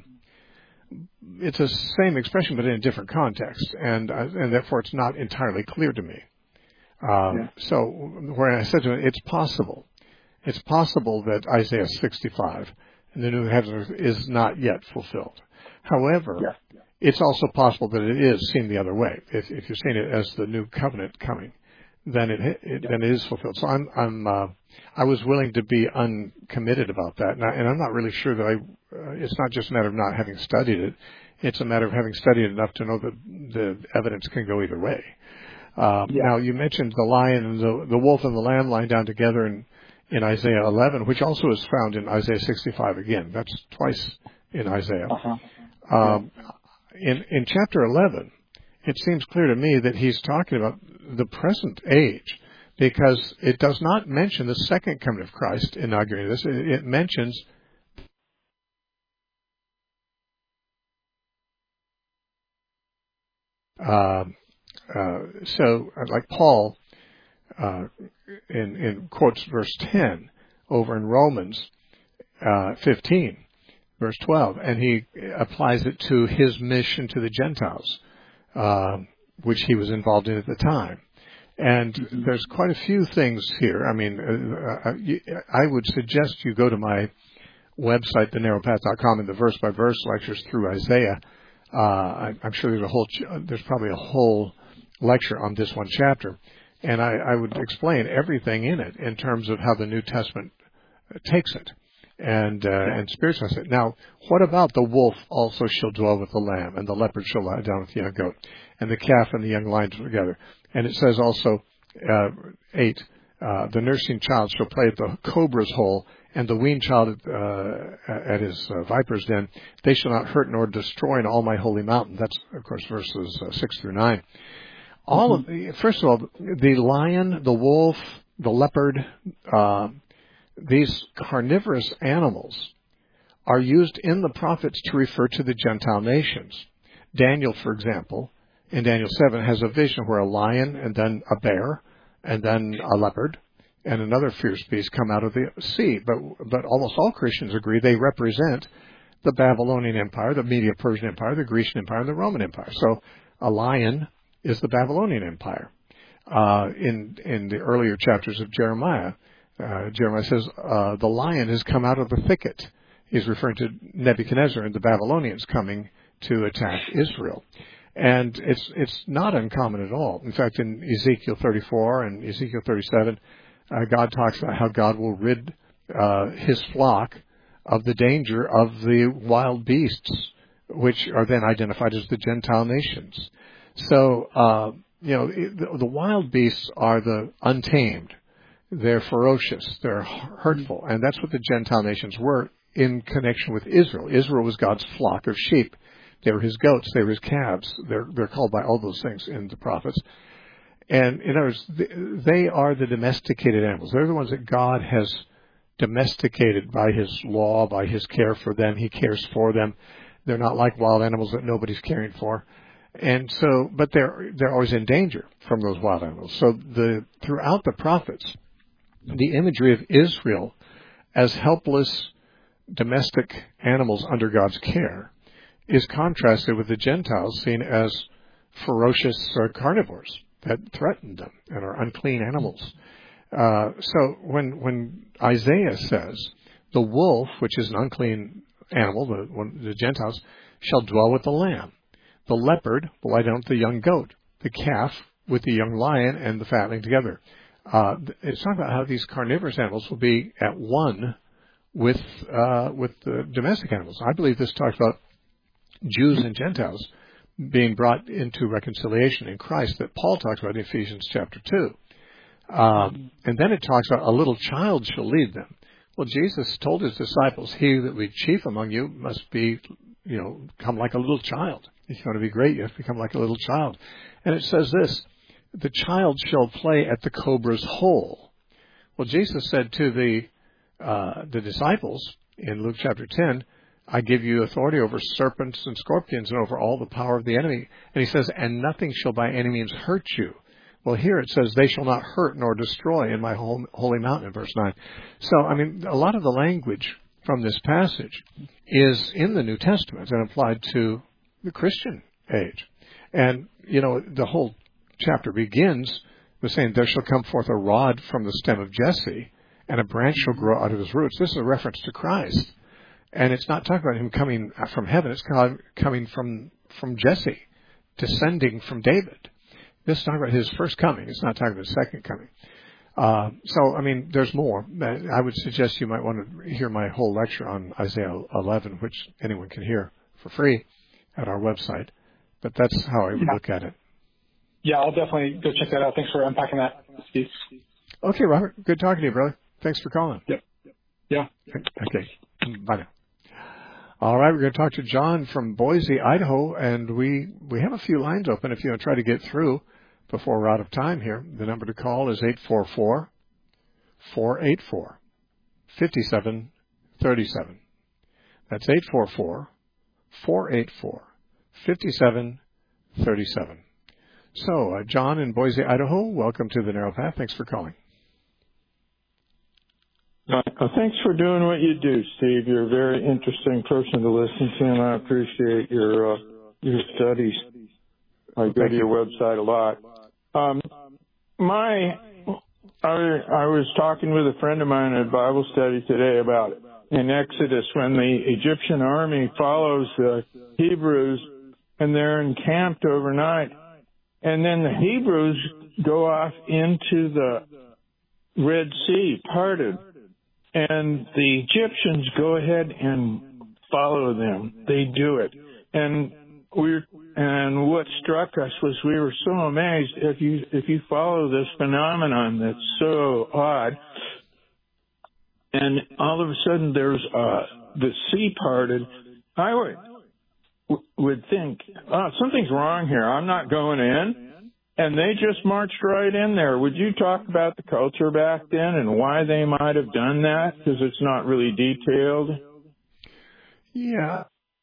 It's the same expression, but in a different context, and uh, and therefore it's not entirely clear to me. Uh, yeah. So when I said to him, it's possible. It's possible that Isaiah sixty-five and the new heavens is not yet fulfilled. However, yeah. it's also possible that it is seen the other way. If, if you're seeing it as the new covenant coming, then it, it yeah. then it is fulfilled. So I'm I'm uh, I was willing to be uncommitted about that, and, I, and I'm not really sure that I. Uh, it's not just a matter of not having studied it; it's a matter of having studied enough to know that the evidence can go either way. Um, yeah. Now, you mentioned the lion and the the wolf and the lamb lying down together in in Isaiah eleven, which also is found in Isaiah sixty-five again. That's twice in Isaiah. Uh-huh. Um, in in chapter eleven, it seems clear to me that he's talking about the present age, because it does not mention the second coming of Christ inaugurating this. It, it mentions uh, uh, so, like Paul uh, in, in quotes verse ten over in Romans uh, fifteen, verse twelve, and he applies it to his mission to the Gentiles, uh, which he was involved in at the time. And mm-hmm. there's quite a few things here. I mean, uh, I would suggest you go to my website, the narrow path dot com, and the verse-by-verse lectures through Isaiah. Uh, I, I'm sure there's a whole, there's probably a whole lecture on this one chapter, and I, I would explain everything in it in terms of how the New Testament takes it and uh, and spiritualizes it. Now, what about the wolf also shall dwell with the lamb, and the leopard shall lie down with the young goat, and the calf and the young lion together? And it says also, uh, eight, uh, the nursing child shall play at the cobra's hole, and the weaned child uh, at his uh, viper's den. They shall not hurt nor destroy in all my holy mountain. That's, of course, verses uh, six through nine. All of the, first of all, the lion, the wolf, the leopard, uh, these carnivorous animals are used in the prophets to refer to the Gentile nations. Daniel, for example, in Daniel seven, has a vision where a lion and then a bear and then a leopard and another fierce beast come out of the sea. But but almost all Christians agree they represent the Babylonian Empire, the Medo-Persian Empire, the Grecian Empire, and the Roman Empire. So a lion is the Babylonian Empire. Uh, in in the earlier chapters of Jeremiah, uh, Jeremiah says, uh, the lion has come out of the thicket. He's referring to Nebuchadnezzar and the Babylonians coming to attack Israel. And it's it's not uncommon at all. In fact, in Ezekiel thirty-four and Ezekiel thirty-seven, uh, God talks about how God will rid uh, his flock of the danger of the wild beasts, which are then identified as the Gentile nations. So, uh, you know, the, the wild beasts are the untamed. They're ferocious. They're hurtful. And that's what the Gentile nations were in connection with Israel. Israel was God's flock of sheep. They were his goats. They were his calves. They're, they're called by all those things in the prophets. And in other words, they are the domesticated animals. They're the ones that God has domesticated by his law, by his care for them. He cares for them. They're not like wild animals that nobody's caring for. And so, but they're, they're always in danger from those wild animals. So the, throughout the prophets, the imagery of Israel as helpless domestic animals under God's care is contrasted with the Gentiles seen as ferocious uh, carnivores that threaten them and are unclean animals. Uh, so when when Isaiah says, the wolf, which is an unclean animal, the, when the Gentiles, shall dwell with the lamb. The leopard will lie down with the young goat. The calf with the young lion and the fatling together. Uh, it's talking about how these carnivorous animals will be at one with uh, with the domestic animals. I believe this talks about Jews and Gentiles being brought into reconciliation in Christ that Paul talks about in Ephesians chapter two. Um, and then it talks about a little child shall lead them. Well, Jesus told his disciples, he that will be chief among you must be, you know, come like a little child. If you want to be great, you have to become like a little child. And it says this, the child shall play at the cobra's hole. Well, Jesus said to the uh, the disciples in Luke chapter ten, I give you authority over serpents and scorpions and over all the power of the enemy. And he says, and nothing shall by any means hurt you. Well, here it says, they shall not hurt nor destroy in my holy mountain, in verse nine. So, I mean, a lot of the language from this passage is in the New Testament and applied to the Christian age. And, you know, the whole chapter begins with saying, there shall come forth a rod from the stem of Jesse, and a branch shall grow out of his roots. This is a reference to Christ. And it's not talking about him coming from heaven. It's coming from, from Jesse, descending from David. This is talking about his first coming. It's not talking about his second coming. Uh, so, I mean, there's more. I would suggest you might want to hear my whole lecture on Isaiah eleven, which anyone can hear for free at our website. But that's how I would yeah. look at it. Yeah, I'll definitely go check that out. Thanks for unpacking that, Steve. Okay, Robert. Good talking to you, brother. Thanks for calling. Yep. Yeah. Okay. Bye now. All right, we're going to talk to John from Boise, Idaho, and we, we have a few lines open if you want to try to get through before we're out of time here. The number to call is eight four four, four eight four, five seven three seven. That's eight four four, four eight four, five seven three seven. So, uh, John in Boise, Idaho, welcome to the Narrow Path. Thanks for calling. Uh, thanks for doing what you do, Steve. You're a very interesting person to listen to, and I appreciate your uh, your studies. I go to your website a lot. Um, my, I, I was talking with a friend of mine at Bible study today about in Exodus when the Egyptian army follows the Hebrews and they're encamped overnight, and then the Hebrews go off into the Red Sea, parted. And the Egyptians go ahead and follow them. They do it. And we and what struck us was we were so amazed if you if you follow this phenomenon that's so odd. And all of a sudden there's uh, the sea parted. I would would think, oh, something's wrong here. I'm not going in. And they just marched right in there. Would you talk about the culture back then and why they might have done that? Because it's not really detailed. Yeah.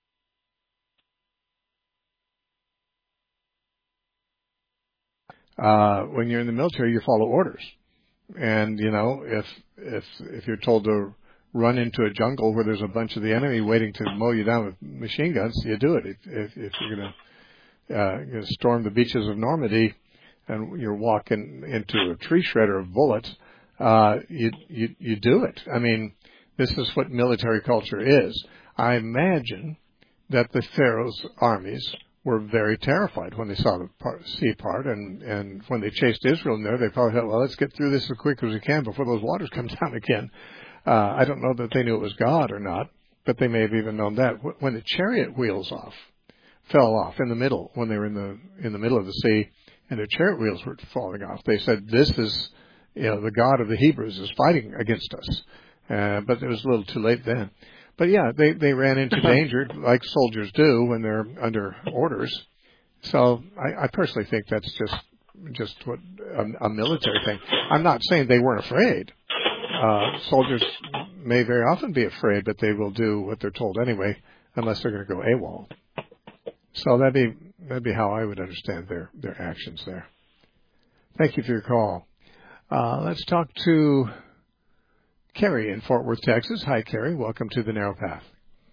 Uh, when you're in the military, you follow orders. And, you know, if if if you're told to run into a jungle where there's a bunch of the enemy waiting to mow you down with machine guns, you do it. If, if, if you're going to uh, storm the beaches of Normandy, and you're walking into a tree shredder of bullets, uh, you, you, you do it. I mean, this is what military culture is. I imagine that the Pharaoh's armies were very terrified when they saw the part, sea part, and, and when they chased Israel in there, they probably thought, well, let's get through this as quick as we can before those waters come down again. Uh, I don't know that they knew it was God or not, but they may have even known that. When the chariot wheels off, fell off in the middle, when they were in the in the middle of the sea, and their chariot wheels were falling off, they said, this is, you know, the God of the Hebrews is fighting against us. Uh, but it was a little too late then. But yeah, they, they ran into danger like soldiers do when they're under orders. So I, I personally think that's just just what a, a military thing. I'm not saying they weren't afraid. Uh, soldiers may very often be afraid, but they will do what they're told anyway, unless they're going to go AWOL. So that'd be that'd be how I would understand their their actions there. Thank you for your call. Uh, let's talk to Kerry in Fort Worth, Texas. Hi, Kerry. Welcome to the Narrow Path.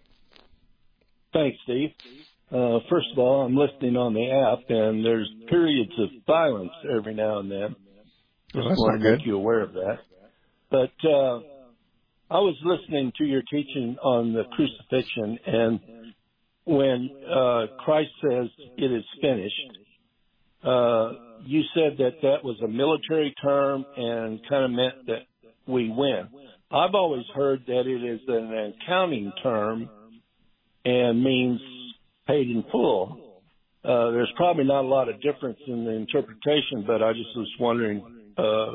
Thanks, Steve. Uh, first of all, I'm listening on the app, and there's periods of silence every now and then. Just well, want to make you aware of that. But uh, I was listening to your teaching on the crucifixion, and when uh, Christ says it is finished, uh, you said that that was a military term and kind of meant that we win. I've always heard that it is an accounting term and means paid in full. Uh, there's probably not a lot of difference in the interpretation, but I just was wondering uh,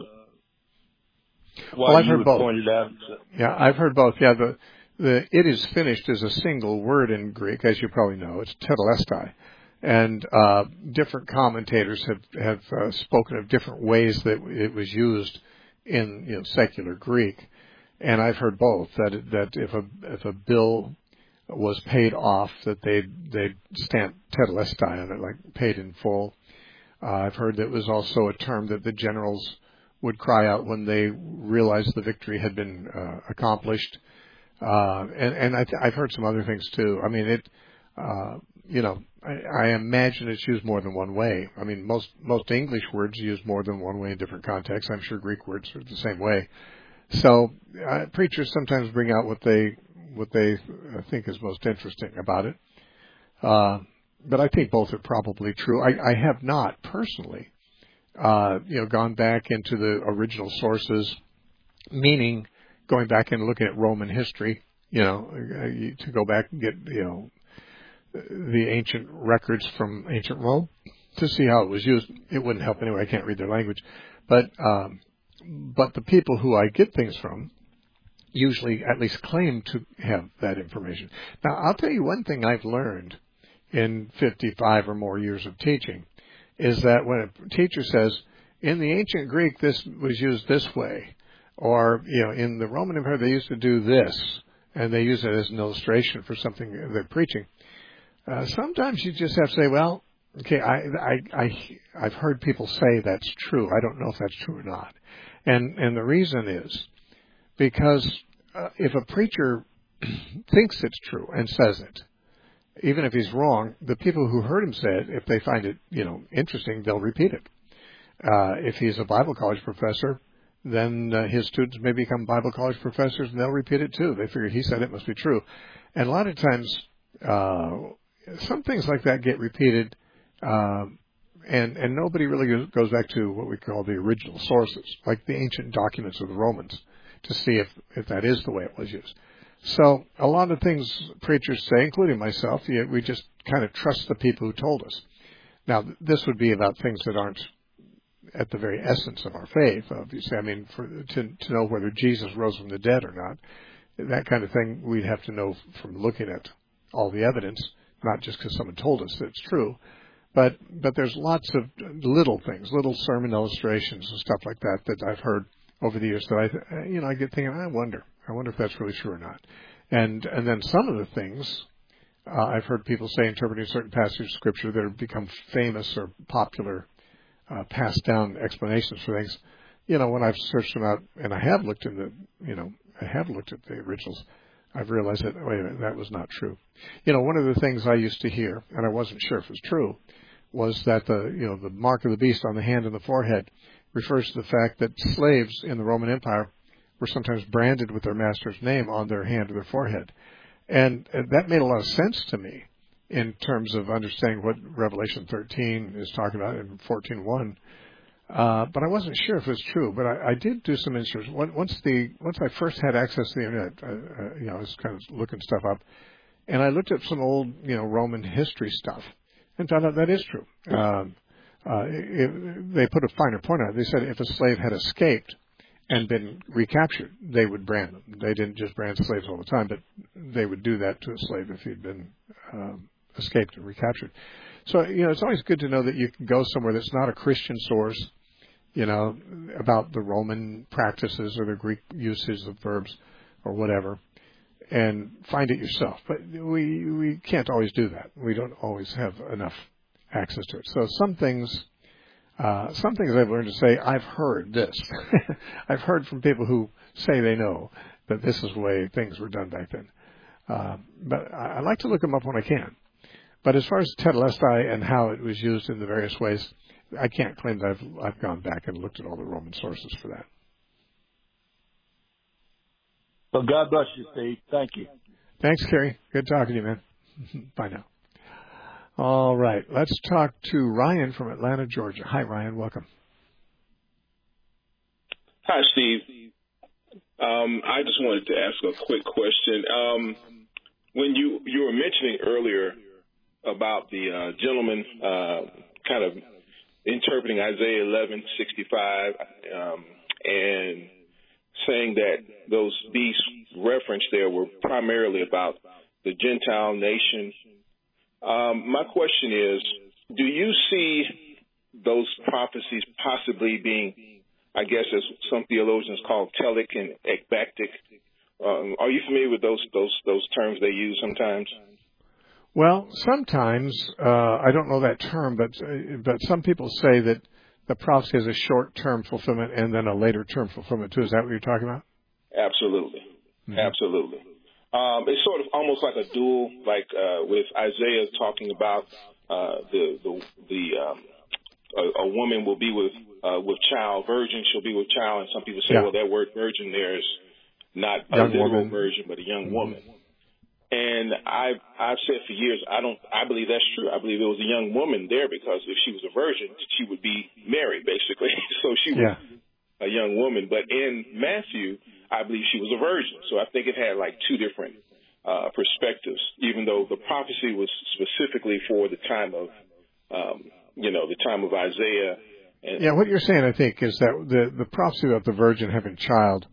why well, I've you heard would both. point it out. Yeah, I've heard both. Yeah, the the it is finished is a single word in Greek, as you probably know. It's tetelestai. And uh, different commentators have, have uh, spoken of different ways that it was used in, you know, secular Greek, and I've heard both, that that if a if a bill was paid off, that they'd they'd stamp tetelestai on it, like paid in full. Uh, I've heard that it was also a term that the generals would cry out when they realized the victory had been uh, accomplished, uh, and and I th- I've heard some other things too. I mean, it, uh, you know, I, I imagine it's used more than one way. I mean, most most English words use more than one way in different contexts. I'm sure Greek words are the same way. So uh, preachers sometimes bring out what they what they think is most interesting about it. Uh, but I think both are probably true. I, I have not personally, uh, you know, gone back into the original sources, meaning going back and looking at Roman history. You know, to go back and get, you know, the ancient records from ancient Rome to see how it was used. It wouldn't help anyway. I can't read their language. But um, but the people who I get things from usually at least claim to have that information. Now, I'll tell you one thing I've learned in fifty-five or more years of teaching is that when a teacher says, in the ancient Greek, this was used this way, or, you know, in the Roman Empire, they used to do this, and they use it as an illustration for something they're preaching. Uh, sometimes you just have to say, well, okay, I, I, I, I've heard people say that's true. I don't know if that's true or not. And, and the reason is because uh, if a preacher thinks it's true and says it, even if he's wrong, the people who heard him say it, if they find it, you know, interesting, they'll repeat it. Uh, if he's a Bible college professor, then uh, his students may become Bible college professors and they'll repeat it too. They figure he said it must be true. And a lot of times, uh, some things like that get repeated, uh, and, and nobody really goes back to what we call the original sources, like the ancient documents of the Romans, to see if, if that is the way it was used. So a lot of things preachers say, including myself, we just kind of trust the people who told us. Now, this would be about things that aren't at the very essence of our faith, obviously. I mean, for, to, to know whether Jesus rose from the dead or not, that kind of thing we'd have to know from looking at all the evidence, not just because someone told us that it's true. But but there's lots of little things, little sermon illustrations and stuff like that that I've heard over the years that I, you know, I get thinking, I wonder, I wonder if that's really true or not. And and then some of the things uh, I've heard people say interpreting certain passages of Scripture that have become famous or popular, uh, passed down explanations for things. You know, when I've searched them out, and I have looked in the, you know, I have looked at the originals, I've realized that, wait a minute, that was not true. You know, one of the things I used to hear, and I wasn't sure if it was true, was that the, you know, the mark of the beast on the hand and the forehead refers to the fact that slaves in the Roman Empire were sometimes branded with their master's name on their hand or their forehead. And, and that made a lot of sense to me in terms of understanding what Revelation thirteen is talking about in fourteen one. Uh, but I wasn't sure if it was true. But I, I did do some research. Once the once I first had access to the internet, uh, uh, you know, I was kind of looking stuff up, and I looked at some old, you know, Roman history stuff, and found out that is true. Um, uh, it, they put a finer point on it. They said if a slave had escaped and been recaptured, they would brand them. They didn't just brand slaves all the time, but they would do that to a slave if he'd been um, escaped and recaptured. So, you know, it's always good to know that you can go somewhere that's not a Christian source, you know, about the Roman practices or the Greek uses of verbs or whatever, and find it yourself. But we we can't always do that. We don't always have enough access to it. So some things, uh, some things I've learned to say, I've heard this. I've heard from people who say they know that this is the way things were done back then. Uh, but I, I like to look them up when I can. But as far as tetelestai and how it was used in the various ways, I can't claim that I've, I've gone back and looked at all the Roman sources for that. Well, God bless you, Steve. Thank you. Thanks, Kerry. Good talking to you, man. Bye now. All right. Let's talk to Ryan from Atlanta, Georgia. Hi, Ryan. Welcome. Hi, Steve. Um, I just wanted to ask a quick question. Um, when you, you were mentioning earlier about the uh, gentleman uh, kind of interpreting Isaiah eleven sixty-five um, and saying that those beasts referenced there were primarily about the Gentile nation. Um, my question is, do you see those prophecies possibly being, I guess, as some theologians call telic and ekbactic? Um, are you familiar with those those those terms they use sometimes? Well, sometimes, uh, I don't know that term, but uh, but some people say that the prophecy has a short-term fulfillment and then a later-term fulfillment, too. Is that what you're talking about? Absolutely. Mm-hmm. Absolutely. Um, it's sort of almost like a dual, like uh, with Isaiah talking about uh, the, the, the um, a, a woman will be with uh, with child, virgin, she'll be with child, and some people say, yeah. well, that word virgin there is not young a literal woman. virgin, but a young mm-hmm. woman. And I've, I've said for years, I don't, I believe that's true. I believe it was a young woman there because if she was a virgin, she would be married, basically. So she was yeah. a young woman. But in Matthew, I believe she was a virgin. So I think it had like two different uh, perspectives, even though the prophecy was specifically for the time of, um, you know, the time of Isaiah. And yeah, what you're saying, I think, is that the, the prophecy about the virgin having child,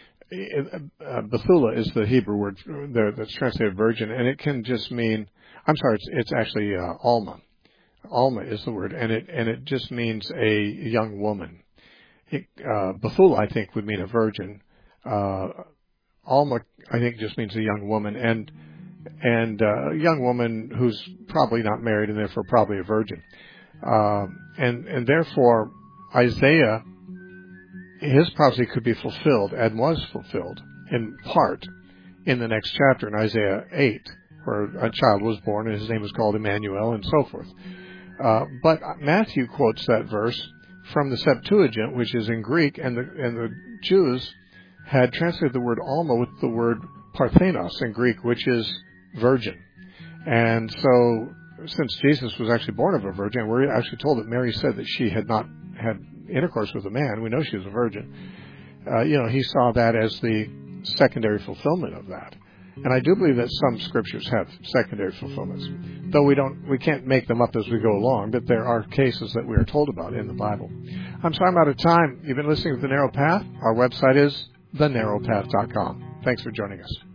Uh, Bethula is the Hebrew word there that's translated virgin, and it can just mean, I'm sorry, it's, it's actually uh, Alma. Alma is the word, and it and it just means a young woman. It, uh, Bethula, I think, would mean a virgin. Uh, Alma, I think, just means a young woman, and and uh, a young woman who's probably not married and therefore probably a virgin. Uh, and and therefore, Isaiah, his prophecy could be fulfilled and was fulfilled in part in the next chapter in Isaiah eight, where a child was born and his name was called Emmanuel and so forth. Uh, but Matthew quotes that verse from the Septuagint, which is in Greek, and the, and the Jews had translated the word Alma with the word Parthenos in Greek, which is virgin. And so since Jesus was actually born of a virgin, we're actually told that Mary said that she had not had intercourse with a man. We know she was a virgin. Uh, you know, he saw that as the secondary fulfillment of that. And I do believe that some scriptures have secondary fulfillments, though we don't, we can't make them up as we go along, but there are cases that we are told about in the Bible. I'm sorry I'm out of time. You've been listening to The Narrow Path. Our website is the narrow path dot com. Thanks for joining us.